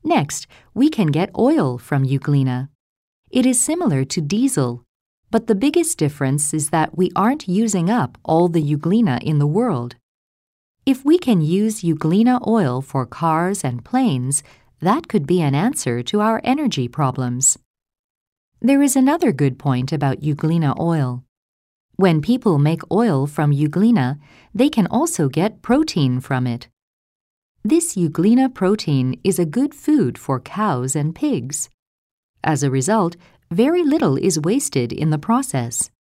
Next, we can get oil from euglena. It is similar to diesel, but the biggest difference is that we aren't using up all the euglena in the world. If we can use euglena oil for cars and planes, that could be an answer to our energy problems. There is another good point about euglena oil. When people make oil from euglena, they can also get protein from it. This euglena protein is a good food for cows and pigs. As a result, very little is wasted in the process.